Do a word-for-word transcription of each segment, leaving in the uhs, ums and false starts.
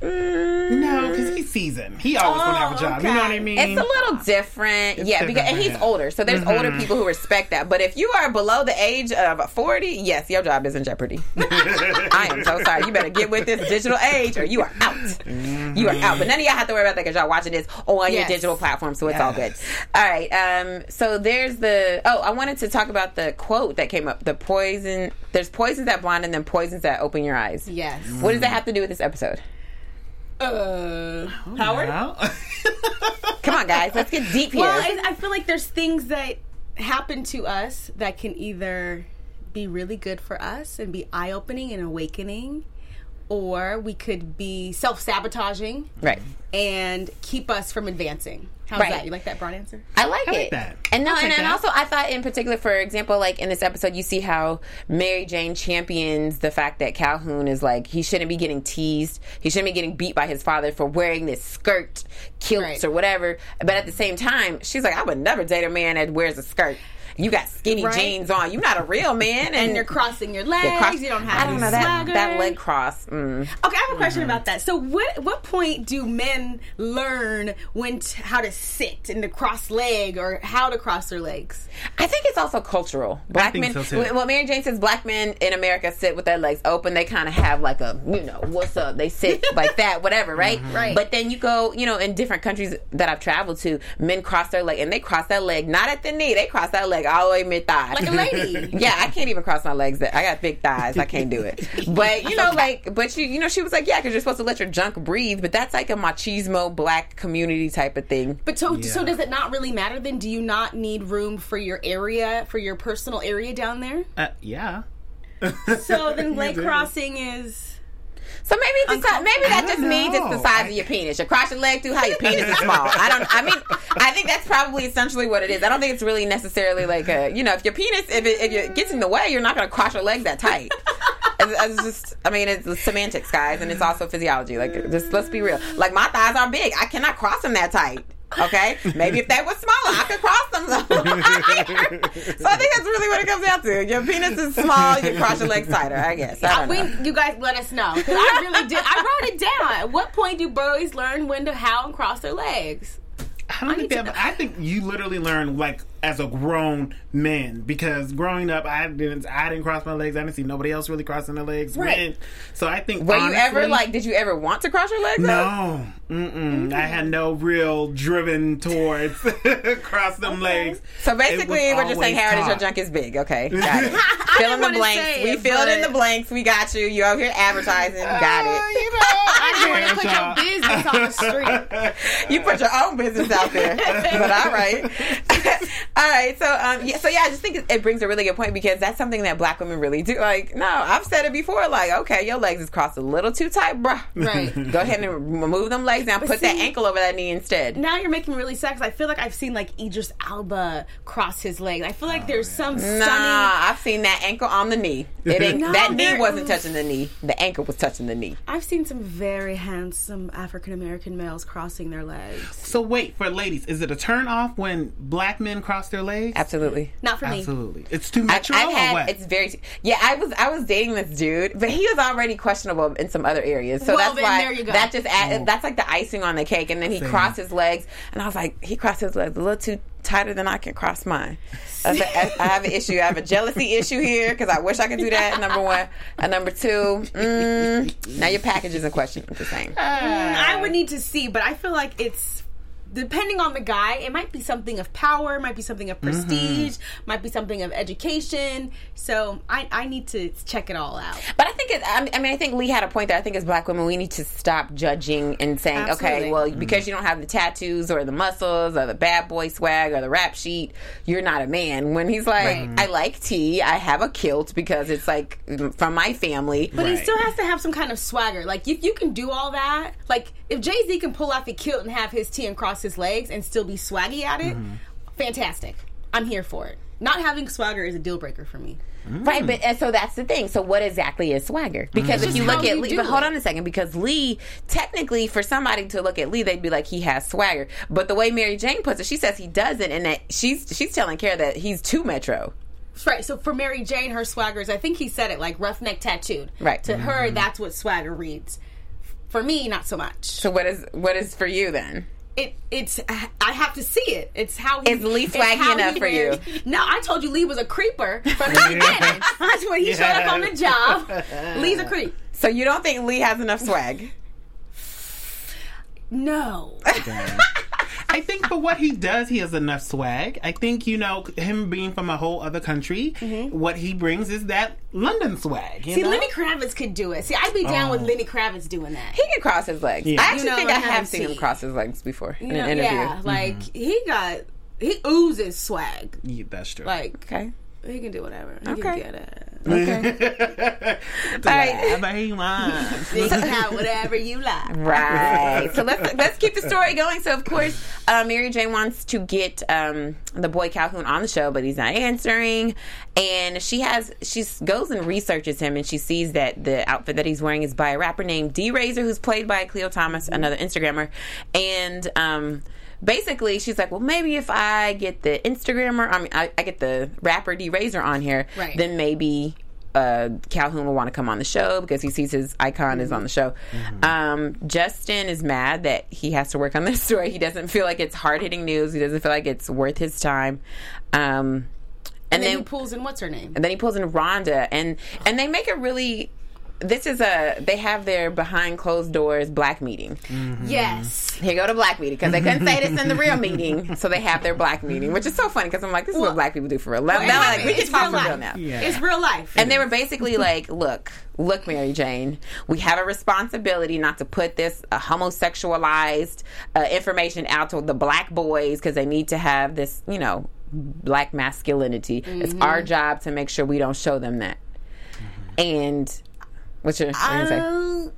mm, No, because he's seasoned. He always gonna have a job. okay. You know what I mean? it's a little different. It's yeah, different because and for he's him. older. So there's older people who respect that. But if you are below the age of forty, yes, your job is in jeopardy. I am so sorry. You better get with this digital age or you are out. Mm-hmm. You are out. But none of y'all have to worry about that because y'all watching this on Yes. your digital platform, so it's all good. Yes. All right. Um, so there's the. Oh, I wanted to talk about the quote that came up. The poison. There's poisons that blind and then poisons that open your eyes. Yes. What does that have to do with this episode? Uh, Howard? Well, Come on, guys. Let's get deep here. Well, I, I feel like there's things that happen to us that can either be really good for us and be eye-opening and awakening, or we could be self-sabotaging right. and keep us from advancing. How's Right. that? You like that broad answer? I like I like it. that. And no, I'll and, take and that. also I thought in particular, for example, like in this episode, you see how Mary Jane champions the fact that Calhoun is like, he shouldn't be getting teased. He shouldn't be getting beat by his father for wearing this skirt, kilts, Right. or whatever. But at the same time, she's like, I would never date a man that wears a skirt. You got skinny Right. jeans on. You're not a real man. And, And you're crossing your legs. you're cross- you don't have I don't any know that swagger. that leg cross. Mm. Okay, I have a question about that. So, what what point do men learn when t- how to sit and to cross leg or how to cross their legs? I think it's also cultural. Black think men. so, too. Well, Mary Jane says black men in America sit with their legs open. They kind of have like a, you know, what's up? They sit like that, whatever, right? Right. But then you go, you know, in different countries that I've traveled to, men cross their leg and they cross that leg not at the knee. They cross that leg all the way mid thigh. Like a lady. Yeah, I can't even cross my legs. That I got big thighs. I can't do it. But you know, like, but you, you know, she was like, yeah, because you're supposed to let your junk breathe. But that's like a machismo black community type of thing. But so, Yeah. so does it not really matter then? Do you not need room for your area, for your personal area down there? uh, yeah. So then leg do. crossing is... So maybe it's just, maybe that I just don't means it's the know. size of your penis. You cross your leg through how your penis is small. I don't. I mean, I think that's probably essentially what it is. I don't think it's really necessarily like a, you know, if your penis, if it, if it gets in the way, you're not going to cross your legs that tight. It's, it's just, I mean, it's semantics, guys, and it's also physiology. Like, just let's be real. Like, my thighs are big. I cannot cross them that tight. Okay, maybe if they were smaller, I could cross them. So I think that's really what it comes down to. Your penis is small, you cross your legs tighter. I guess. I don't we, know. you guys let us know. 'Cause I really did. I wrote it down. At what point do boys learn when to how and cross their legs? I don't think need to that. I think you literally learn like as a grown man, because growing up, I didn't. I didn't cross my legs. I didn't see nobody else really crossing their legs. Right. Men. So I think. Were you ever honestly, like? Did you ever want to cross your legs? though? No, mm-mm. I had no real driven towards cross them legs. So It basically, was we're just saying, always Harriet, your taught. junk is big. Okay, got it. I Fill in didn't the wanna blanks. say We it, filled in but- the blanks. We got you. You out here advertising. Got Uh, it. you know, I didn't want to put y'all. your business on the street. You put your own business out there, but all right, all right. So, um, yeah, so yeah, I just think it- it brings a really good point, because that's something that black women really do. Like, no, I've said it before. Like, okay, your legs is crossed a little too tight, bruh. Right. Go ahead and remove them legs down. Put that see- ankle over that knee instead. Now you're making me really sad, 'cause I feel like I've seen like Idris Alba cross his legs. I feel like there's some stunning. Nah, I've seen that ankle on the knee. It ain't, No, that knee there- wasn't touching the knee. The ankle was touching the knee. I've seen some very handsome African American males crossing their legs. So wait, for ladies, is it a turn off when black men cross their legs? Absolutely. Not for me. Absolutely. It's too I've, metro I've or had what? it's very yeah. I was I was dating this dude, but he was already questionable in some other areas. So Well, that's then why there you go. that just add, that's like the icing on the cake. And then he Same. crossed his legs, and I was like, he crossed his legs a little too tighter than I can cross mine. I, said, I, I have an issue. I have a jealousy issue here, because I wish I could do that. Number one, and number two, mm, now your package is in question. I'm just saying. Mm, I would need to see, but I feel like it's depending on the guy. It might be something of power, might be something of prestige, might be something of education. So I, I need to check it all out. But I think it, I mean, I mean, I think Lee had a point there. I think as black women, we need to stop judging and saying, Absolutely. okay, well, because you don't have the tattoos or the muscles or the bad boy swag or the rap sheet, you're not a man. When he's like, Right. I like tea, I have a kilt because it's like from my family. But he Right. still has to have some kind of swagger. Like, if you can do all that, like, if Jay-Z can pull off a kilt and have his tee and cross his legs and still be swaggy at it, fantastic. I'm here for it. Not having swagger is a deal breaker for me. Right, but and so that's the thing. So what exactly is swagger? Because if Just you look how at you Lee, do but hold it. on a second, because Lee, technically, for somebody to look at Lee, they'd be like, he has swagger. But the way Mary Jane puts it, she says he doesn't, and that she's she's telling Kara that he's too metro. Right, so for Mary Jane, her swagger is, I think he said it, like roughneck tattooed. Right. To her, that's what swagger reads. For me, not so much. So what is what is for you then? It it's I have to see it. It's how he, Is Lee it's swaggy how enough he for you? wears- No, I told you Lee was a creeper from the beginning. That's when he showed up on the job. Lee's a creep. So you don't think Lee has enough swag? No. I think for what he does, he has enough swag. I think, you know, him being from a whole other country, mm-hmm. what he brings is that London swag. You See, know? Lenny Kravitz could do it. See, I'd be down Oh. with Lenny Kravitz doing that. He can cross his legs. Yeah. I actually You know, think like I have having seen him tea. cross his legs before in You know, an interview. yeah, like he got he oozes swag. Yeah, that's true. Like Okay. he can do whatever. He Okay. can get it. Okay. All right. Whatever he wants. You can have whatever you like. Right. So let's let's keep the story going. So of course, uh, Mary Jane wants to get um, the boy Calhoun on the show, but he's not answering. And she has she goes and researches him, and she sees that the outfit that he's wearing is by a rapper named D Razor, who's played by Cleo Thomas, another Instagrammer. And um, basically, she's like, well, maybe if I get the Instagrammer, I mean, I, I get the rapper D Razor on here, Right. then maybe uh, Calhoun will want to come on the show because he sees his icon mm-hmm. is on the show. Mm-hmm. Um, Justin is mad that he has to work on this story. He doesn't feel like it's hard-hitting news. He doesn't feel like it's worth his time. Um, and, And then then he pulls in what's her name? and then he pulls in Rhonda, and and they make a really. This is a. They have their behind closed doors black meeting. Mm-hmm. Yes. Here go to black meeting because they couldn't say this in the real meeting, so they have their black meeting, which is so funny because I'm like, this is Well, what black people do for real. Well, Now, like, we it's can talk real for real life. now. Yeah. It's real life. And they were basically like, look, look, Mary Jane, we have a responsibility not to put this uh, homosexualized uh, information out to the black boys because they need to have this, you know, black masculinity. Mm-hmm. It's our job to make sure we don't show them that. Mm-hmm. And what's your, what are you gonna say? Um,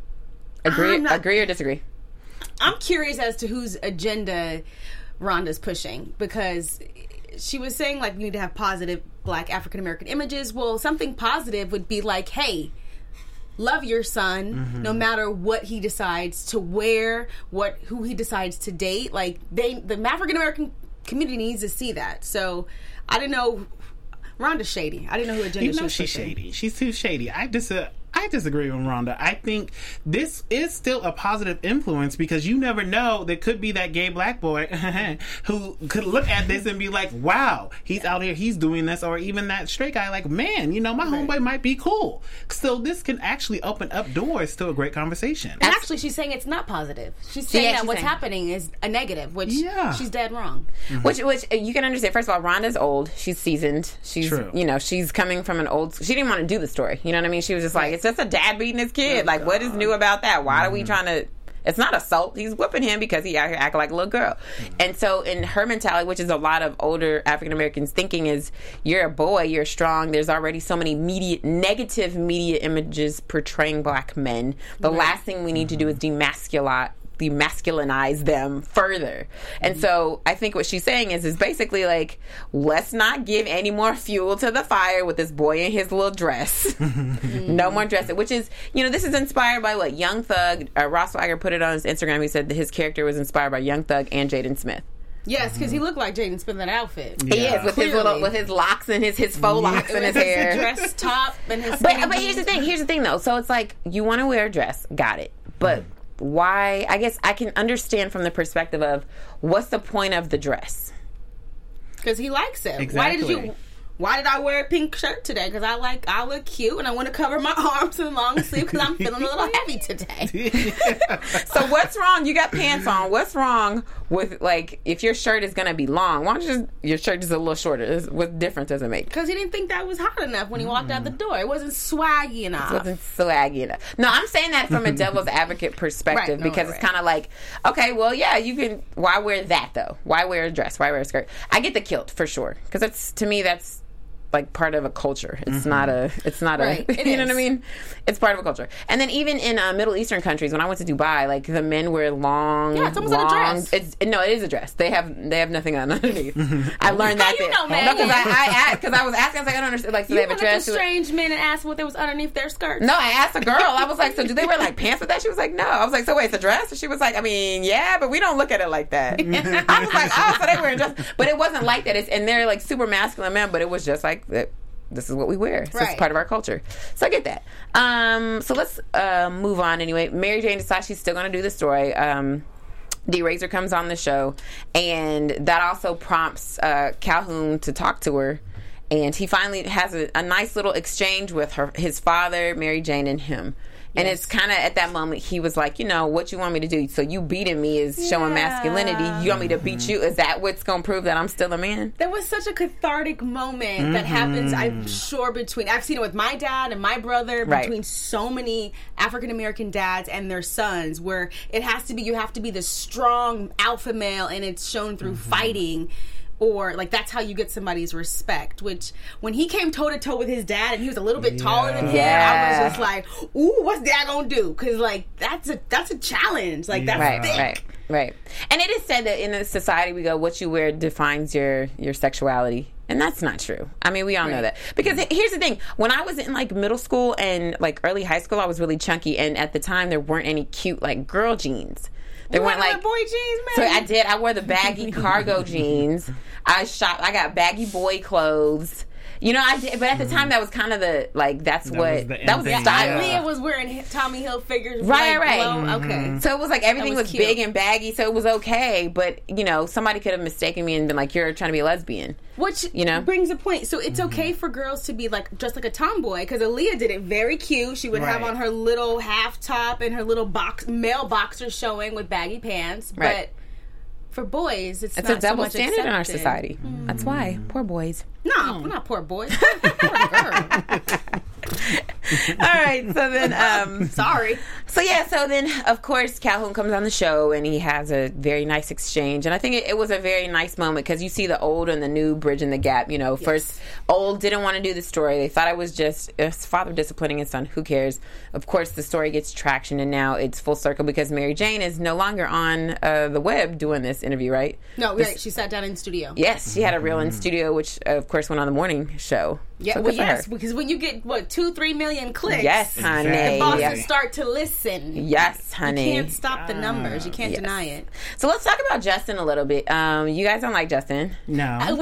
Agree, I'm not- agree or disagree? I'm curious as to whose agenda Rhonda's pushing because she was saying like we need to have positive black African American images. Well, something positive would be like, hey, love your son mm-hmm. no matter what he decides to wear, what who he decides to date. Like they the African American community needs to see that. So I didn't know Rhonda's shady. I didn't know who agenda You she know was she's pushing. shady. She's too shady. I dis- uh, I disagree with Rhonda. I think this is still a positive influence because you never know. There could be that gay black boy who could look at this and be like, wow, he's out here, he's doing this. Or even that straight guy, like, man, you know, my Right. homeboy might be cool. So this can actually open up doors to a great conversation. And actually, she's saying it's not positive. She's saying Yeah, that she's what's saying- happening is a negative, which Yeah. she's dead wrong. Which, which uh, you can understand. First of all, Rhonda's old. She's seasoned. She's, True. you know, she's coming from an old. She didn't want to do the story. You know what I mean? She was just like, it's just a dad beating his kid. Oh, like, what is new about that? Why Mm-hmm. are we trying to? It's not assault. He's whipping him because he out here acting like a little girl. Mm-hmm. And so, in her mentality, which is a lot of older African Americans thinking, is you're a boy, you're strong. There's already so many media negative media images portraying black men. The Right. last thing we need to do is demasculate. demasculinize them further. And so I think what she's saying is is basically like, let's not give any more fuel to the fire with this boy in his little dress. No more dressing, which is, you know, this is inspired by what Young Thug, uh, Ross Swagger put it on his Instagram. He said that his character was inspired by Young Thug and Jaden Smith. Yes, because he looked like Jaden Smith in that outfit. He Yeah. is with his Clearly. little, with his locks and his, his faux locks in his hair. Dress top and his. But skinny but here's the jeans. thing. Here's the thing, though. So it's like you want to wear a dress, got it. But why? I guess I can understand from the perspective of what's the point of the dress. Because he likes it. Why Exactly. did you? Why did I wear a pink shirt today? Because I like I look cute and I want to cover my arms in long sleeve because I'm feeling a little heavy today. So what's wrong? You got pants on. What's wrong with like if your shirt is gonna be long? Why don't you just your shirt is a little shorter? Is- What difference does it make? Because he didn't think that was hot enough when he walked out the door. It wasn't swaggy enough. It wasn't swaggy enough. No, I'm saying that from a devil's advocate perspective Right, no, because right, it's right. kind of like, okay, well, yeah, you can. Why wear that though? Why wear a dress? Why wear a skirt? I get the kilt for sure because that's to me that's like part of a culture. It's Mm-hmm. not a. It's not Right, a. it You know what I is. mean? It's part of a culture. And then even in uh, Middle Eastern countries, when I went to Dubai, like the men wear long. Yeah, it's almost long, like a dress. It's no, it is a dress. They have they have nothing on underneath. I learned that. How you there. know, man? No, because I I asked because I was asking. I was like, I don't understand. Like, so You they have a went up dress. to strange men and asked what there was underneath their skirts. No, I asked a girl. I was like, so do they wear like pants with that? She was like, no. I was like, so wait, it's a dress? And she was like, I mean, yeah, but we don't look at it like that. I was like, oh, so they wear a dress. But it wasn't like that. It's, and they're like super masculine men, but it was just like, it, this is what we wear. So Right. it's part of our culture. So I get that. Um, so let's uh, move on anyway. Mary Jane decides she's still going to do the story. Um, D. Razor comes on the show, and that also prompts uh, Calhoun to talk to her. And he finally has a, a nice little exchange with her, his father, Mary Jane, and him. And Yes. it's kind of at that moment he was like, you know, what you want me to do? So you beating me is showing Yeah. masculinity. You want me to beat you? Is that what's going to prove that I'm still a man? There was such a cathartic moment that happens, I'm sure, between, I've seen it with my dad and my brother, Right. between so many African American dads and their sons, where it has to be, you have to be the strong alpha male, and it's shown through fighting. Or, like, that's how you get somebody's respect. Which, when he came toe-to-toe with his dad, and he was a little bit taller than him, Yeah. I was just like, ooh, what's dad gonna do? Because, like, that's a that's a challenge. Like, that's Right, thick. right, right. And it is said that in a society we go, what you wear defines your, your sexuality. And that's not true. I mean, we all know Right. that. Because here's the thing. When I was in, like, middle school and, like, early high school, I was really chunky. And at the time, there weren't any cute, like, girl jeans. They You weren't, wanna like... wear boy jeans, So man. I did. I wore the baggy cargo jeans. I shop. I got baggy boy clothes. You know, I did. But at the time, that was kind of the, like, that's That what... was the That was end thing, style. yeah. Leah was wearing Tommy Hilfiger's Right, like, right. glow- Okay. So it was like everything That was, was cute. big and baggy, so it was okay. But, you know, somebody could have mistaken me and been like, you're trying to be a lesbian. Which You know? brings a point. So it's okay for girls to be like just like a tomboy, because Aaliyah did it very cute. She would have Right. on her little half top and her little box male boxers showing with baggy pants. Right. But for boys, it's, It's not a double so much standard in our accepted. society. That's why. Poor boys. No, we're not poor boys. Poor girl. All right, so then... um Sorry. So yeah, so then of course Calhoun comes on the show and he has a very nice exchange, and I think it, it was a very nice moment because you see the old and the new bridging the gap. You know, first old didn't want to do the story; they thought it was just his father disciplining his son. Who cares? Of course, the story gets traction, and now it's full circle because Mary Jane is no longer on uh, the web doing this interview, right? No, This- right. She sat down in studio. Yes, she had a real in studio, which uh, of course went on the morning show. Yeah, So well, good for yes, her. because when you get what two, three million clicks, Yes, honey. Exactly. bosses Yes, start to listen. yes, honey. You can't stop the numbers. You can't Yes. deny it. So let's talk about Justin a little bit. Um, you guys don't like Justin. No. I'm,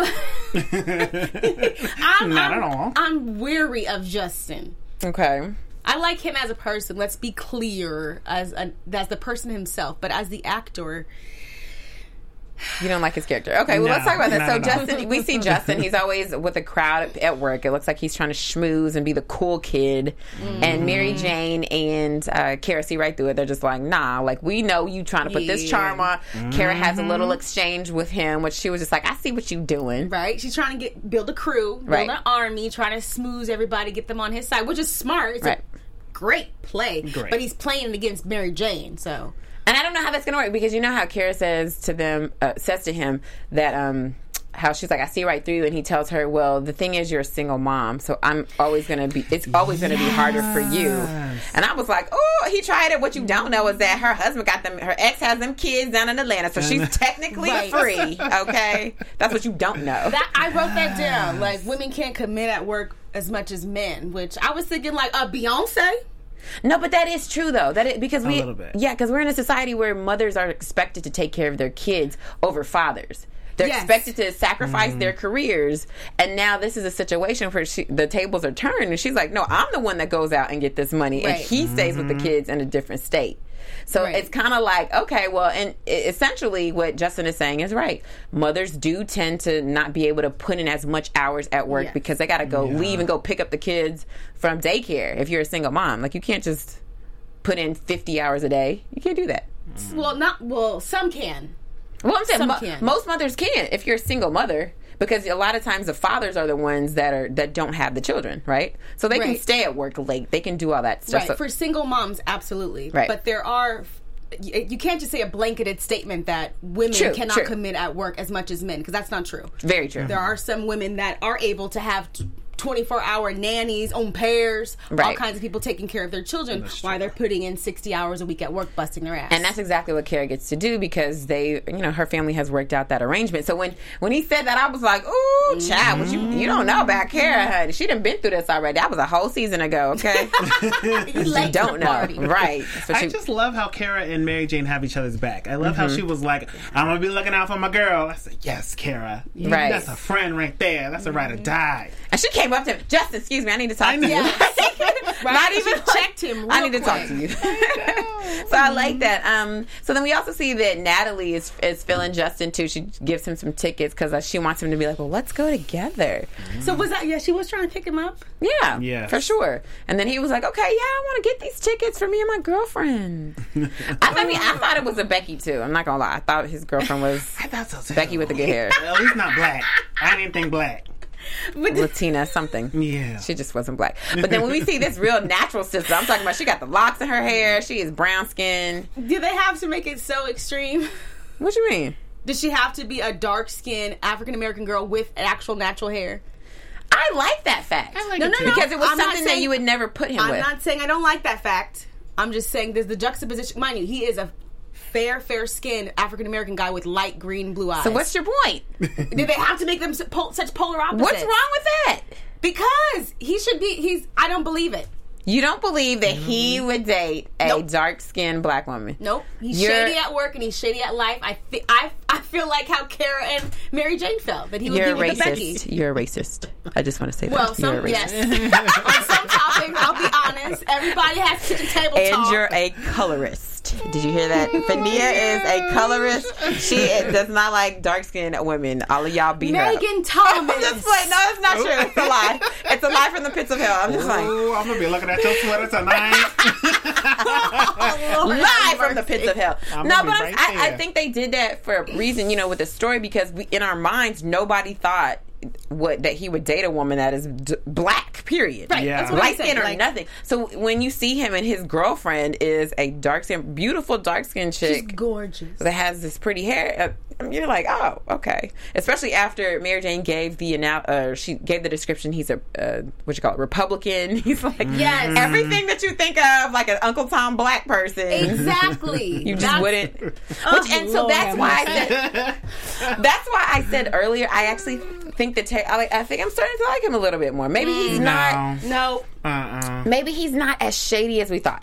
Not I'm, at all. I'm weary of Justin. Okay. I like him as a person. Let's be clear, as a, as the person himself, but as the actor, You don't like his character. Okay, well, No, let's talk about that. not So, at all. Justin, we see Justin. He's always with a crowd at work. It looks like he's trying to schmooze and be the cool kid. And Mary Jane and uh, Kara see right through it. They're just like, nah, like, we know you trying to put this Yeah. charm on. Kara has a little exchange with him, which she was just like, I see what you doing. right? She's trying to get build a crew, build Right. an army, trying to smooth everybody, get them on his side, which is smart. It's Right. a great play, Great. but he's playing against Mary Jane, so. And I don't know how that's going to work because you know how Kara says to them, uh, says to him that, um, how she's like, I see right through you. And he tells her, well, the thing is you're a single mom. So I'm always going to be, it's always going to be harder for you. And I was like, oh, he tried it. What you don't know is that her husband got them, her ex has them kids down in Atlanta. So she's technically Right. free. Okay. That's what you don't know. That I wrote that down. Like, women can't commit at work as much as men, which I was thinking like uh, Beyonce. No, but that is true though. That is, because we, little bit. yeah, because we're in a society where mothers are expected to take care of their kids over fathers. They're Yes. expected to sacrifice their careers, and now this is a situation where she, the tables are turned, and she's like, "No, I'm the one that goes out and get this money, and Right. he stays with the kids in a different state." So Right. it's kind of like, okay, well, and e- essentially what Justin is saying is right. Mothers do tend to not be able to put in as much hours at work Yes. because they got to go leave and go pick up the kids from daycare. If you're a single mom, like you can't just put in fifty hours a day. You can't do that. Well, not well. Some can. Well, I'm saying Some mo- can. most mothers can if you're a single mother, because a lot of times the fathers are the ones that are that don't have the children, right? So they can Right. stay at work late. They can do all that stuff. Right. So- For single moms, absolutely. Right. But there are. You you can't just say a blanketed statement that women True, cannot true. commit at work as much as men, because that's not true. very true. There are some women that are able to have t- twenty-four hour nannies, own pairs, all Right. kinds of people taking care of their children while they're putting in sixty hours a week at work, busting their ass. And that's exactly what Kara gets to do because they, you know, her family has worked out that arrangement. So when when he said that, I was like, "Ooh, child, what you you don't know about Kara, honey? She done been through this already. That was a whole season ago, okay? You you late to don't the know, party. right? So I she- just love how Kara and Mary Jane have each other's back. I love how she was like, I'm going to be looking out for my girl. I said, yes, Kara. You- Right. That's a friend right there. That's a ride or die. and she came came up to him. Justin, excuse me, I need to talk I to know. you. Right? Not She even checked him real I need to quick. talk to you. So I like that. Um, so then we also see that Natalie is is feeling Justin too. She gives him some tickets because uh, she wants him to be like, well, let's go together. So was that? Yeah, she was trying to pick him up. Yeah, Yes. for sure. And then he was like, okay, yeah, I want to get these tickets for me and my girlfriend. I, I mean, I thought it was a Becky too. I'm not gonna lie. I thought his girlfriend was I thought so too. Becky with the good hair, At least not black. I didn't think black. But Latina something. Yeah. She just wasn't black. But then when we see this real natural sister, I'm talking about she got the locks in her hair. She is brown skinned. did they have to make it so extreme? What you mean? Did she have to be a dark skinned African American girl with actual natural hair? I like that fact. I like No, it no, too. no. Because it was I'm not something that saying- you would never put him I'm with. not saying I don't like that fact. I'm just saying there's the juxtaposition. Mind you, he is a fair, fair skinned African American guy with light green blue eyes. So what's your point? Did they have to make them su- pol- such polar opposites? What's wrong with that? Because he should be. He's. I don't believe it. You don't believe that he would date a Nope. dark-skinned black woman? Nope. He's You're- shady at work and he's shady at life. I fe- I I feel like how Kara and Mary Jane felt that he would You're a be with the Becky. racist. You're a racist. I just want to say that. Well, you're some a racist. yes. On some topics, I'll be honest. Everybody has kitchen table And talk. you're a colorist. Did you hear that? Fania is a colorist. She does not like dark-skinned women. All of y'all beat her up. Megan Thomas. I'm just like, no, it's not true. It's a lie. It's a lie from the pits of hell. I'm just like, Ooh, I'm gonna be looking at your sweater tonight. lie from the pits of hell. I'm No, gonna but be right I, I there. think they did that for a reason, you know, with the story, because we, in our minds, nobody thought what that he would date a woman that is d- black. Period. Right, Yeah. that's what I'm Light skin saying. or Like, nothing. So when you see him and his girlfriend is a dark skin, beautiful dark skinned she's chick gorgeous. that has this pretty hair, uh, you're like, oh, okay. Especially after Mary Jane gave the annou- uh, she gave the description. He's a uh, what you call it, Republican. He's like, Yes. everything that you think of like an Uncle Tom black person. Exactly. You just That's- wouldn't. Which, Oh, and so Lord that's have why I said. That's why I said earlier. I actually think that Ta- I, like, I think I'm starting to like him a little bit more. Maybe he's not. No. No. Uh-uh. Maybe he's not as shady as we thought.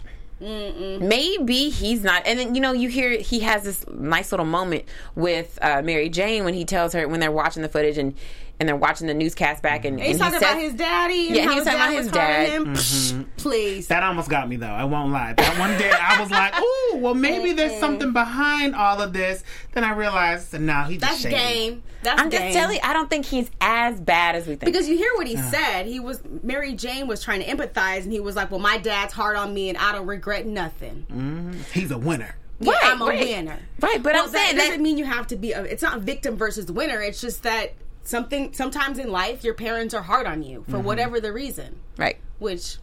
Maybe he's not. And then, you know, you hear he has this nice little moment with uh, Mary Jane when he tells her, when they're watching the footage and, and they're watching the newscast back. And, And he's and talking he about says, his daddy. And Yeah, how he was his talking dad about was his hurting dad. him. Please. That almost got me though. I won't lie. That one day I was like, "Ooh, well, maybe there's something behind all of this." Then I realized, no, he's That's just shady. game. That's I'm just game. telling you, I don't think he's as bad as we think. Because you hear what he said. He was Mary Jane was trying to empathize, and he was like, "Well, my dad's hard on me, and I don't regret nothing. He's a winner. Yeah, Right, I'm a right. winner." Right, but Well, I'm that saying doesn't that. mean you have to be. A, it's not victim versus winner. It's just that something. Sometimes in life, your parents are hard on you for whatever the reason. Right. Which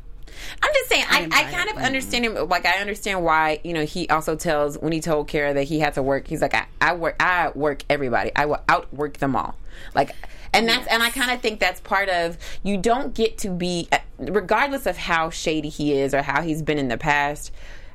I'm just saying, I, am I tired. kind of understand him. Like, I understand why, you know, he also tells, when he told Kara that he had to work, he's like, I, I work, I work everybody. I will outwork them all. Like, and that's, and I kind of think that's part of, you don't get to be, regardless of how shady he is or how he's been in the past,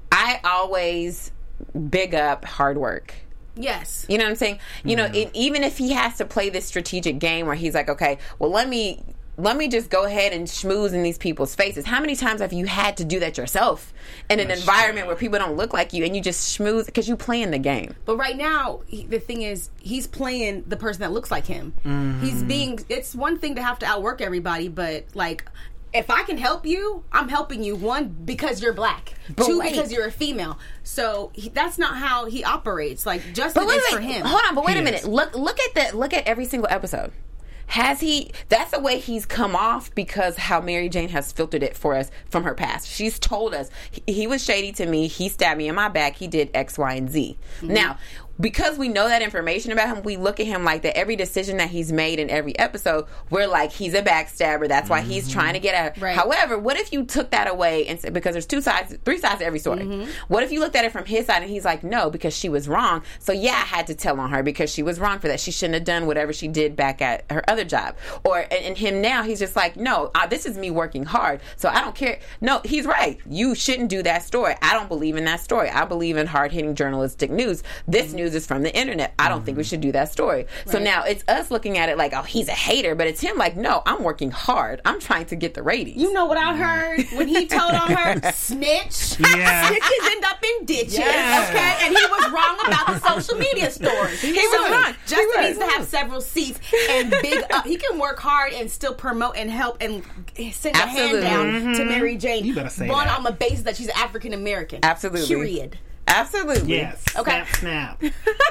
I always big up hard work. yes, You know what I'm saying? You know, it, even if he has to play this strategic game where he's like, okay, well, let me let me just go ahead and schmooze in these people's faces. How many times have you had to do that yourself in an That's environment true. where people don't look like you and you just schmooze because you play in the game? but right now he, the thing is, he's playing the person that looks like him. He's being. It's one thing to have to outwork everybody, but like. If I can help you, I'm helping you. One, because you're black. But Two, wait. because you're a female. So he, that's not how he operates. Like Justin But wait, is wait, for him. hold on. But wait He a minute. is. Look, look at the look at every single episode. Has he? That's the way he's come off because how Mary Jane has filtered it for us from her past. She's told us he, he was shady to me. He stabbed me in my back. He did X, Y, and Z. Mm-hmm. Now, because we know that information about him, we look at him like that. Every decision that he's made in every episode, we're like, he's a backstabber. That's why he's trying to get at her. Right. However, what if you took that away and said, because there's two sides, three sides to every story. Mm-hmm. What if you looked at it from his side and he's like, no, because she was wrong. So yeah, I had to tell on her because she was wrong for that. She shouldn't have done whatever she did back at her other job. Or and, and him now, he's just like, no, uh, this is me working hard. So I don't care. No, he's right. You shouldn't do that story. I don't believe in that story. I believe in hard hitting journalistic news. This news news is from the internet. I don't mm-hmm. think we should do that story. Right. So now it's us looking at it like, oh, he's a hater, but it's him like, no, I'm working hard. I'm trying to get the ratings. You know what I heard when he told on her? Snitch. Yeah. Snitches end up in ditches. Yeah. Okay, and he was wrong about the social media stories. He, he was so, wrong. Justin was. needs to have several seats and big up. He can work hard and still promote and help and send a Absolutely. hand down mm-hmm. to Mary Jane. You better say one that. on the basis that she's African American. Absolutely. Period. Absolutely. Yes. Okay. Snap, snap.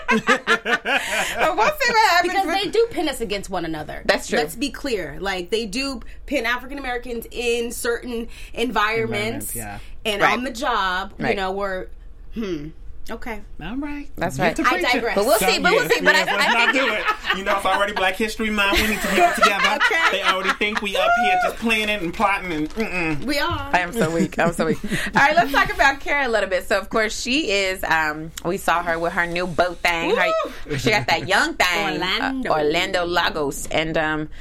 But we'll see what happens. Because they do pin us against one another. That's true. Let's be clear. Like, they do pin African Americans in certain environments. environments yeah. And right. on the job, right. you know, we're, hmm. Okay. All right. That's right. I digress. But we'll so, see. But yes, we'll see. But yes, I, let's I not think do it. You know, it's already Black History Month. We need to get it together. Okay. They already think we up here just planning and plotting and mm-mm. We are. I am so weak. I'm so weak. All right, let's talk about Kara a little bit. So, of course, she is, um, we saw her with her new boat thing. Her, she got that young thing. Orlando. Uh, Orlando Lagos. And, um,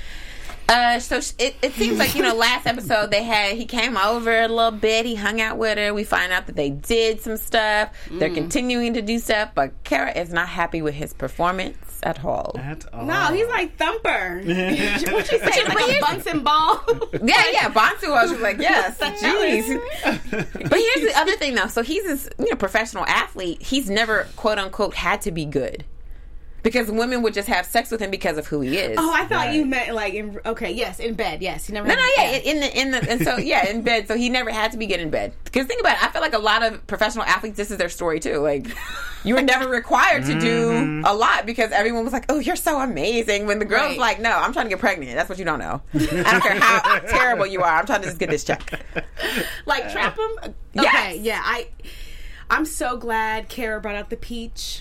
Uh, so it, it seems like, you know, last episode they had, he came over a little bit, he hung out with her, we find out that they did some stuff, mm. they're continuing to do stuff, but Kara is not happy with his performance at all. At all. No, he's like Thumper. What she say? Like a Bunsen ball? Yeah, yeah, Bonsu was just like, yes, jeez. But here's the other thing, though. So he's this, you know, professional athlete. He's never, quote unquote, had to be good. Because women would just have sex with him because of who he is. Oh, I thought right. you meant like in okay, yes, in bed, yes. He never. No, had no, to, yeah, in the in the and so yeah, in bed. So he never had to be good in bed. Because think about it, I feel like a lot of professional athletes, this is their story too. Like you were never required to do mm-hmm. a lot because everyone was like, "Oh, you're so amazing." When the girl's right. like, "No, I'm trying to get pregnant." That's what you don't know. I don't care how terrible you are. I'm trying to just get this check. Like trap him. Okay, yes. yeah. I I'm so glad Kara brought out the peach.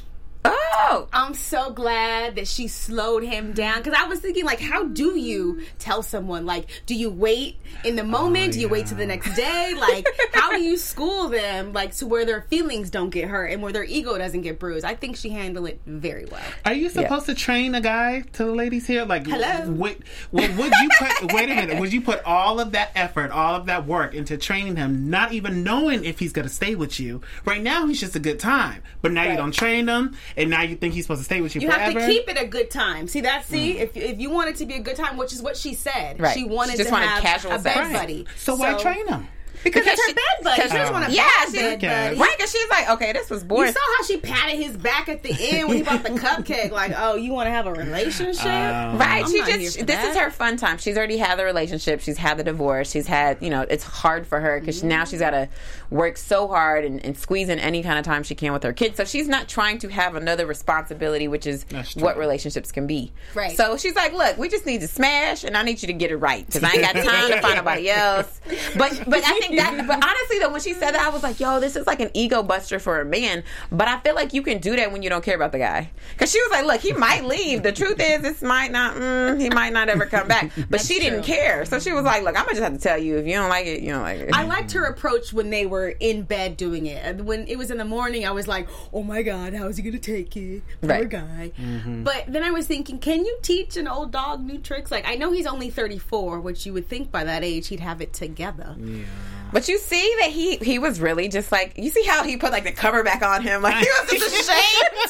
Oh, I'm so glad that she slowed him down because I was thinking, like, how do you tell someone? Like, do you wait in the moment? Oh, do you yeah. wait till the next day? Like, how do you school them, like, to where their feelings don't get hurt and where their ego doesn't get bruised? I think she handled it very well. Are you supposed yeah. to train a guy to the ladies here? Like, hello? Would, would, would you put? Wait a minute. Would you put all of that effort, all of that work into training him, not even knowing if he's going to stay with you? Right now, he's just a good time, but now right. you don't train him, and now you think he's supposed to stay with you, you forever. have to keep it a good time. See that? See, mm. if if you want it to be a good time, which is what she said, right. she wanted she just to wanted have casual a bed sex. buddy. So, so why train him? Because, because it's she, her bed buddy. She doesn't want a yeah, bad she, bed buddy. Right, because she's like, okay, this was boring. You saw how she patted his back at the end when he bought the cupcake. Like, oh, you want to have a relationship? Um, right. I'm she not just, here for this that. is her fun time. She's already had the relationship. She's had the divorce. She's had, you know, it's hard for her because mm-hmm. now she's got to work so hard and, and squeeze in any kind of time she can with her kids. So she's not trying to have another responsibility, which is what relationships can be. Right. So she's like, look, we just need to smash and I need you to get it right because I ain't got time to find nobody else. But, but I think that, but honestly though, when she said that, I was like, yo, this is like an ego buster for a man. But I feel like you can do that when you don't care about the guy. Because she was like, look, he might leave. The truth is, this might not, mm, he might not ever come back. But That's she didn't true. care. So she was like, look, I'm going to just have to tell you. If you don't like it, you don't like it. I liked her approach when they were in bed doing it. And when it was in the morning, I was like, oh my God, how is he going to take it? Poor Right. guy. Mm-hmm. But then I was thinking, can you teach an old dog new tricks? Like, I know he's only thirty-four, which you would think by that age he'd have it together. Yeah. But you see that he he was really just like, you see how he put like the cover back on him, like he was just ashamed.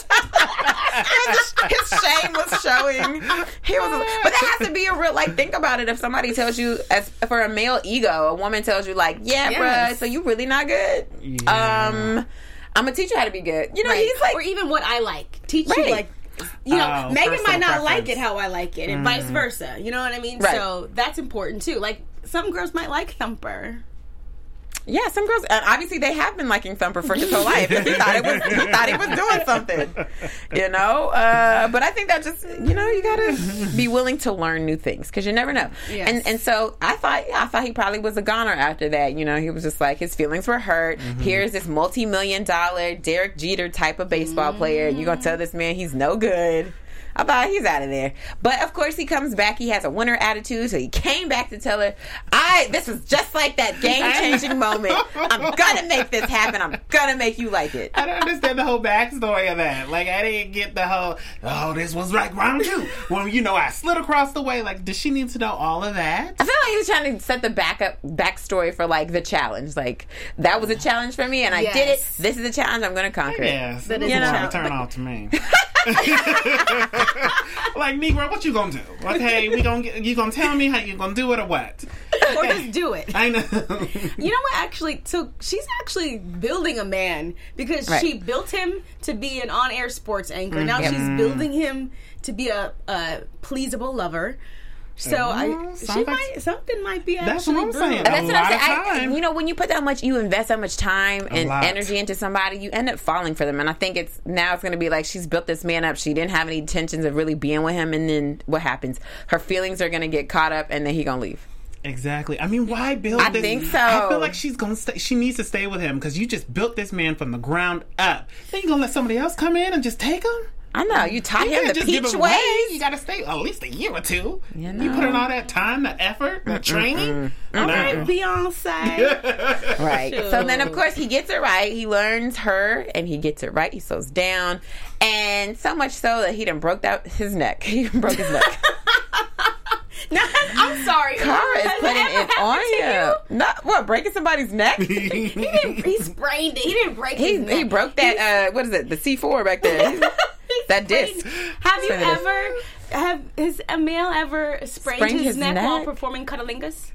His shame was showing. He was, but that has to be a real, like, think about it. If somebody tells you, as for a male ego, a woman tells you like, yeah, Yes. bruh, so you really not good. Yeah. Um, I'm gonna teach you how to be good. You know, Right. he's like, or even what I like. Teach Right. you, like, you know, Oh, Megan personal might not preference. like it how I like it, and vice versa. You know what I mean? Right. So that's important too. Like, some girls might like Thumper. yeah, some girls, and obviously they have been liking Thumper for his whole life because he thought it was, he thought he was doing something, you know. Uh, but I think that just, you know, you gotta be willing to learn new things because you never know. Yes. And and so I thought, I thought he probably was a goner after that. You know, he was just like, his feelings were hurt. Mm-hmm. Here's this multi-million dollar Derek Jeter type of baseball mm-hmm. player. You gonna tell this man he's no good? I thought he's out of there. But of course, he comes back. He has a winner attitude, so he came back to tell her, "I. This was just like that game-changing moment. I'm gonna make this happen. I'm gonna make you like it." I don't understand the whole backstory of that. Like, I didn't get the whole, oh, this was like round two. Well, you know, I slid across the way. Like, does she need to know all of that? I feel like he was trying to set the backup backstory for like the challenge. Like, that was a challenge for me, and I Yes. did it. This is a challenge. I'm gonna conquer it. Yes, That that is is a a lot to turn off to me. Like, Negro, what you gonna do? Okay, we gonna get, you gonna tell me how you gonna do it or what? Or just do it. I know. You know what? Actually, so she's actually building a man because Right. she built him to be an on-air sports anchor. Now Mm-hmm. she's building him to be a, a pleasable lover. So I, sounds she like- might something might be That's actually what I'm brewing. saying. That's A what lot I'm of saying. I, time. you know, when you put that much, you invest that much time and lot. energy into somebody, you end up falling for them. And I think it's now it's going to be like she's built this man up. She didn't have any intentions of really being with him, and then what happens? Her feelings are going to get caught up, and then he going to leave. Exactly. I mean, why build I this? think so. I feel like she's gonna stay. She needs to stay with him because you just built this man from the ground up. Then you gonna let somebody else come in and just take him? I know you taught You him can't the just give peach him ways. away. You gotta stay at least a year or two. You You, know. put in all that time, the effort, the training. All No. right, Beyonce. Right. So then, of course, he gets it right. He learns her, and he gets it right. He slows down, and so much so that he done broke out his neck. He done broke his neck. Now, I'm sorry. Cara is Has putting that ever it on happened to you. Not what breaking somebody's neck. you? He didn't. He sprained it. He didn't break He his neck. he broke that. Uh, what is it? The C four back there. He that sprained- disc. Have you Sprained it. ever have has a male ever sprained, Sprained his, his neck, neck? while performing cunnilingus?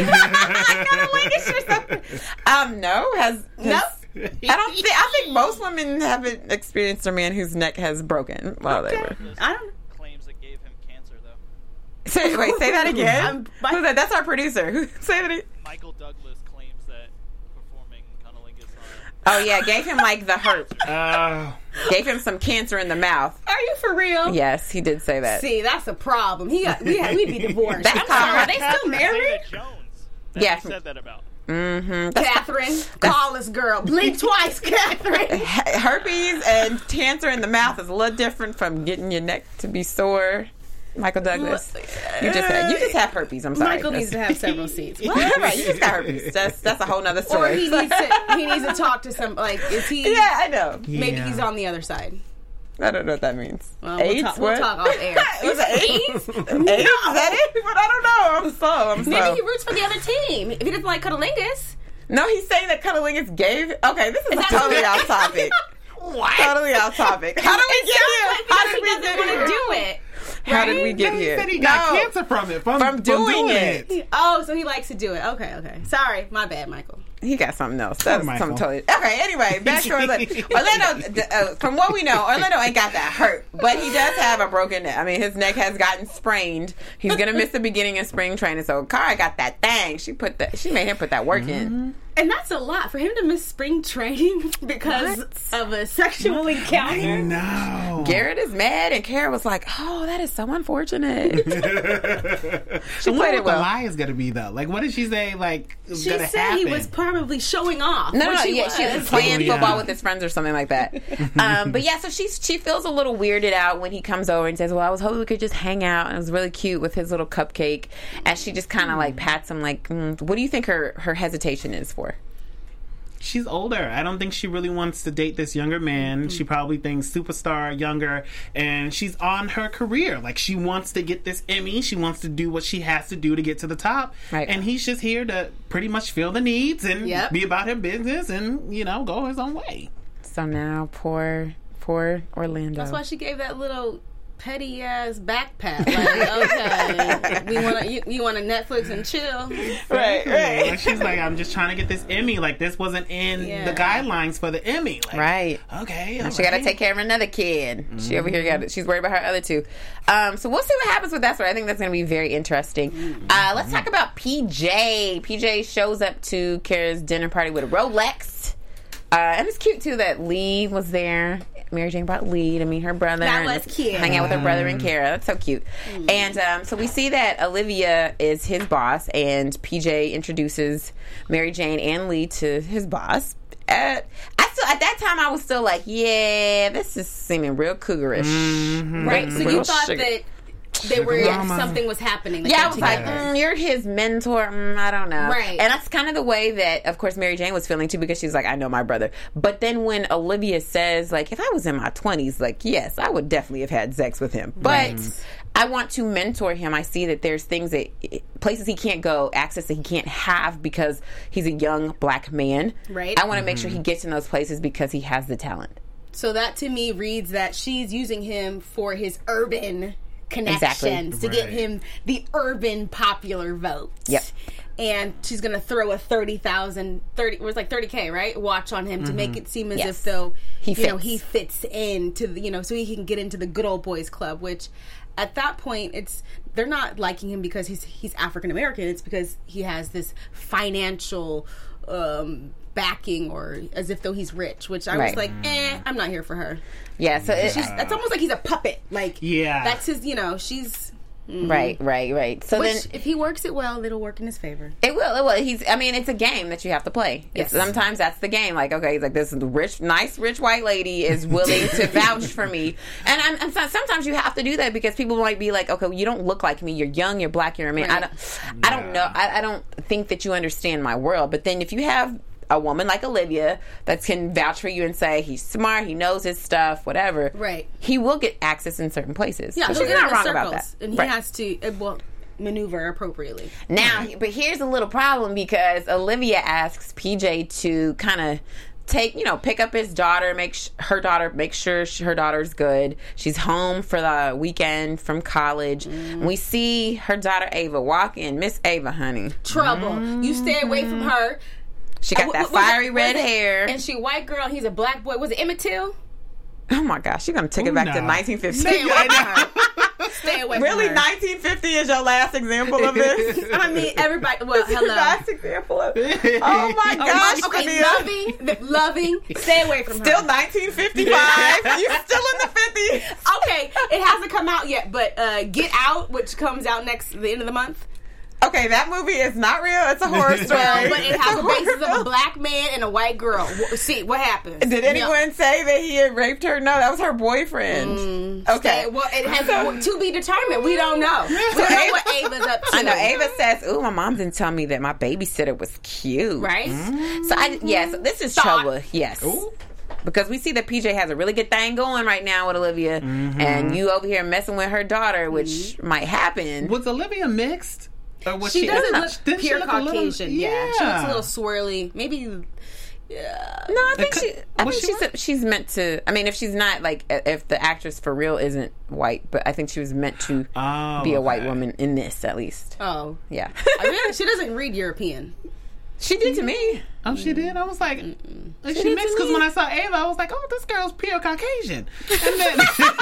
Cunnilingus or something. Um, no. Has, has No. I don't think. I think most women haven't experienced a man whose neck has broken while they were. I don't. Claims that gave him cancer, though. Say, wait, say that again. Um, but- Who's that? That's our producer. Who say that? Again? Michael Douglas claims that performing cunnilingus on Oh yeah, gave him like the herp. Uh, Gave him some cancer in the mouth. Are you for real? Yes, he did say that. See, that's a problem. He got. We had, we'd be divorced. That's I'm sorry. Are how- they still Catherine married? Zeta-Jones. That Yeah. he said that about. Mm-hmm. That's Catherine, call this girl. Blink twice, Catherine. herpes and cancer in the mouth is a little different from getting your neck to be sore. Michael Douglas, you just had, you just have herpes. I'm sorry. Michael needs to have several seats. What? Right, you just got herpes. That's that's a whole nother Or story. he needs to. He needs to talk to some. Like, is he? yeah, I know. Maybe Yeah. he's on the other side. I don't know what that means. Well, we'll AIDS? talk- we'll What? talk off air. Was it AIDS? AIDS? Is that it? But I don't know. I'm slow. I'm slow. Maybe he roots for the other team. If he doesn't like cunnilingus. No, he's saying that cunnilingus gave. Okay, this is, Is that totally what- off topic. What? Totally off topic. How did we get here? How did we he get doesn't want here? to do it. How did we get he here? said he got No. cancer from it. From, From doing it. it. Oh, so he likes to do it. Okay, okay. Sorry, my bad, Michael. He got something else. That's Michael. something totally. Okay, anyway, back to Orlando. Orlando, uh, from what we know, Orlando ain't got that hurt, but he does have a broken neck. I mean, his neck has gotten sprained. He's gonna miss the beginning of spring training. So Cara got that thing. She put that. She made him put that work in. And that's a lot for him to miss spring training because of a sexual encounter. No. Garrett is mad, and Cara was like, "Oh, that is so unfortunate." She I played wonder it what well. the lie is going to be, though. Like, what did she say, like, is She gonna said happen? he was probably showing off. No, no, which no. he Yeah, was. she was playing Oh, yeah. football with his friends or something like that. Um, but yeah, so she she feels a little weirded out when he comes over and says, "Well, I was hoping we could just hang out." And it was really cute with his little cupcake. And she just kind of like pats him, like, mm, "What do you think her her hesitation is for?" She's older. I don't think she really wants to date this younger man. She probably thinks superstar, younger, and she's on her career. Like, she wants to get this Emmy. She wants to do what she has to do to get to the top. Right. And he's just here to pretty much fill the needs and Yep. be about her business and, you know, go his own way. So now, poor poor Orlando. That's why she gave that little petty ass backpack. Like, okay, we want to you, you want to Netflix and chill. right, Like, she's like, I'm just trying to get this Emmy. Like, this wasn't in Yeah. the guidelines for the Emmy. Like, Right. Okay. Now she got to take care of another kid. She over here got. She's worried about her other two. Um, so we'll see what happens with that story. I think that's going to be very interesting. Uh, let's talk about P J. P J shows up to Kara's dinner party with a Rolex, uh, and it's cute too that Lee was there. Mary Jane brought Lee to meet her brother. That and was cute. Hang out with her brother and Kara. That's so cute. And um, so we see that Olivia is his boss, and P J introduces Mary Jane and Lee to his boss. Uh, I still still at that time I was still like, yeah, this is seeming real cougarish. Mm-hmm. Right. So Real you thought sugar. that they were Mama. something was happening. Like Yeah, I they're was like, together. mm, you're his mentor. Mm, I don't know. Right. And that's kind of the way that, of course, Mary Jane was feeling too, because she's like, I know my brother. But then when Olivia says, like, if I was in my twenties, like, yes, I would definitely have had sex with him. But Right. I want to mentor him. I see that there's things that, places he can't go, access that he can't have because he's a young black man. Right. I want to make sure he gets in those places because he has the talent. So that to me reads that she's using him for his urban connections Exactly. to get Right. him the urban popular vote. Yep. And she's going to throw a thirty thousand, thirty, it was like thirty K, right? Watch on him to make it seem as Yes. if though, He you know, fits. he fits into the, you know, so he can get into the good old boys club, which at that point, it's, they're not liking him because he's, he's African American. It's because he has this financial, um, backing, or as if though he's rich, which I was Right. like, eh, I'm not here for her. Yeah, so it, She's, that's almost like he's a puppet. Like, Yeah. that's his, you know, she's, right, right, right. So which, then if he works it well, it'll work in his favor. it will. It will. He's. I mean, it's a game that you have to play. It's, Yes. sometimes that's the game. Like, okay, he's like, this rich, nice, rich white lady is willing to vouch for me, and I'm, and so- sometimes you have to do that because people might be like, okay, you don't look like me. You're young. You're black. You're a man. I Right. don't. I don't know. I, I don't think that you understand my world. But then if you have a woman like Olivia that can vouch for you and say he's smart, he knows his stuff, whatever. Right. He will get access in certain places. Yeah, So he'll she's get not in wrong the about that. circles, and he Right. has to uh, well maneuver appropriately. Now, but here's a little problem because Olivia asks P J to kind of take, you know, pick up his daughter, make sh- her daughter, make sure sh- her daughter's good. She's home for the weekend from college. We see her daughter Ava walk in. Miss Ava, honey, Trouble. You stay away from her. she got Uh, that what- was it- fiery was red it- hair. And she white girl. He's a black boy. Was it Emmett Till? Oh my gosh, you're gonna take it Ooh, back nah. to nineteen fifty. Stay away from her. Stay away Really, from her. nineteen fifty is your last example of this? I mean, everybody. Well, Your hello. last example of it. Oh my gosh, Okay, Fania. loving, loving. Stay away from Still her. nineteen fifty-five. You still in the fifties. Okay, it hasn't come out yet, but uh, Get Out, which comes out next the end of the month. Okay, that movie is not real. It's a horror story. Well, but it has It's a basis horror of a black man and a white girl. W- See what happens. Did anyone say that he had raped her? No, that was her boyfriend. okay. Okay, well, it has to be determined. We don't know. We don't know what Ava's up to. I know Ava says, "Ooh, my mom didn't tell me that my babysitter was cute." Right? So I yes, this is Thought. trouble. Yes. Because we see that P J has a really good thing going right now with Olivia, and you over here messing with her daughter, which might happen. Was Olivia mixed? Or was She, she, doesn't didn't look she pure look a little- Caucasian. yeah. she looks a Yeah. little swirly. Maybe. No, I think It she. could- I was think she she's white? she's meant to. I mean, if she's not like, if the actress for real isn't white, but I think she was meant to Oh, be a white okay. woman in this, at least. Oh, Yeah, I really, she doesn't read European. she did to me. Oh, she did? I was like, is She she did mixed? to Because me. when I saw Ava, I was like, oh, this girl's pure Caucasian. And then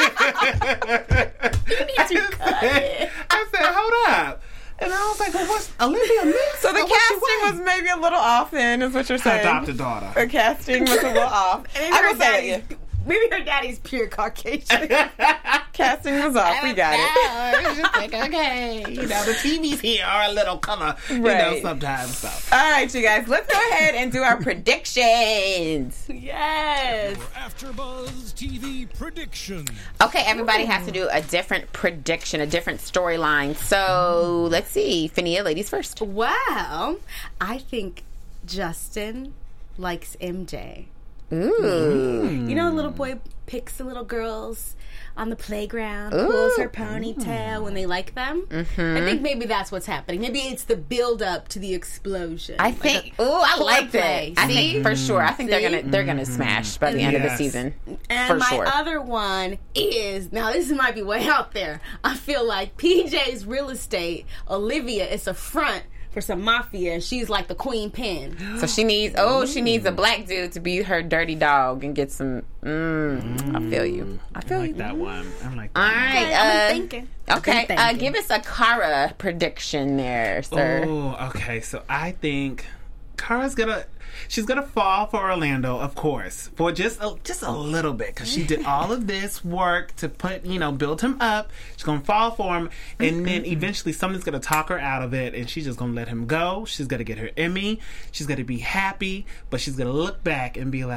I said, hold up. And I was like, well, what's Olivia mixed? So the Or what's she casting white? was maybe a little off. Then is what you're Her saying. adopted daughter. The casting was a little off. Maybe I her will say daddy's, that. maybe her daddy's pure Caucasian. Casting was off. We got it. It's just like, okay, you know, the T Vs here are a little color, you know, Right. sometimes. So. All right, you guys. Let's go ahead and do our predictions. Yes. AfterBuzz T V predictions. Okay, everybody has to do a different prediction, a different storyline. So let's see. Fania, ladies first. Well, I think Justin likes M J. Ooh. You know, a little boy picks the little girls on the playground, pulls her ponytail when they like them. Mm-hmm. I think maybe that's what's happening. Maybe it's the build up to the explosion. I think. Ooh, I like that. play. I See? think for sure. I think they're See? gonna they're gonna smash by the end of the Yes. season. And for my sure. other one is, now this might be way out there. I feel like P J's real estate, Olivia, is a front for some mafia. She's like the queen pin. So she needs. Oh, she needs a black dude to be her dirty dog and get some. Mm, I feel you. I feel I like you. that one. I'm like, All right. Okay, I'm uh, thinking. Okay. I'm Uh, thinking. give us a Kara prediction there, sir. oh, okay. So I think Kara's gonna, she's gonna fall for Orlando, of course, for just a, just a little bit, because she did all of this work to put, you know, build him up. She's gonna fall for him, and then eventually something's gonna talk her out of it, and she's just gonna let him go. She's gonna get her Emmy. She's gonna be happy, but she's gonna look back and be like,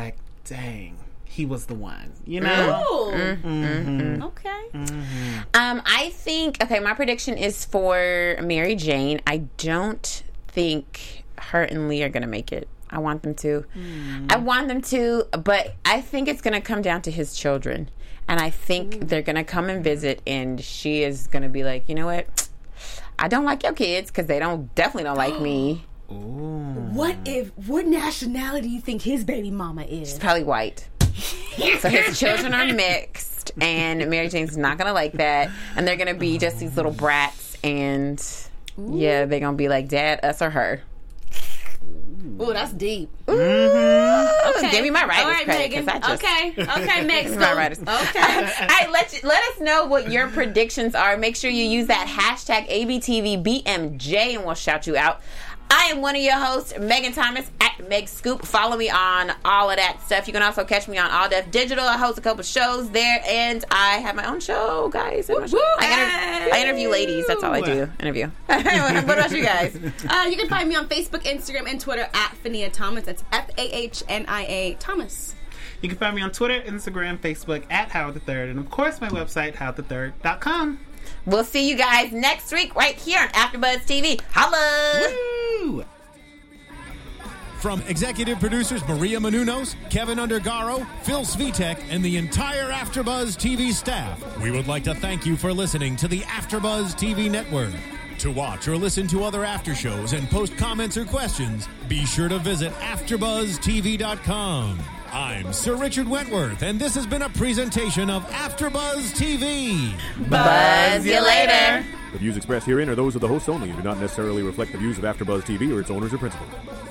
dang, he was the one. You know? Ooh. Mm-hmm. Okay. Um, I think, okay, my prediction is for Mary Jane. I don't think her and Lee are going to make it. I want them to. Mm. I want them to, but I think it's going to come down to his children. And I think Ooh. They're going to come and visit, and she is going to be like, you know what? I don't like your kids because they don't definitely don't like me. Ooh. What if, what nationality do you think his baby mama is? She's probably white. So his children are mixed, and Mary Jane's not going to like that. And they're going to be just these little brats, and Ooh. Yeah, they're going to be like, Dad, us or her. Oh, that's deep. Mm-hmm. Okay. Give me my writer's All right, credit. Megan. I just, okay. Okay, Megan. my writer's Okay. All right, let, you, let us know what your predictions are. Make sure you use that hashtag A B T V B M J, and we'll shout you out. I am one of your hosts, Megan Thomas, at Meg Scoop. Follow me on all of that stuff. You can also catch me on All Def Digital. I host a couple shows there, and I have my own show, guys. I, have my show. I, inter- I interview ladies. That's all I do. Interview. What about you guys? Uh, you can find me on Facebook, Instagram, and Twitter at Fania Thomas. That's F A H N I A Thomas. You can find me on Twitter, Instagram, Facebook at Howard the Third, and of course my website, howard the third dot com. We'll see you guys next week right here on AfterBuzz T V. Holla! Woo! From executive producers Maria Menounos, Kevin Undergaro, Phil Svitek, and the entire AfterBuzz T V staff, we would like to thank you for listening to the AfterBuzz T V network. To watch or listen to other after shows and post comments or questions, be sure to visit after buzz T V dot com. I'm Sir Richard Wentworth, and this has been a presentation of AfterBuzz T V. Buzz you later. The views expressed herein are those of the hosts only and do not necessarily reflect the views of AfterBuzz T V or its owners or principals.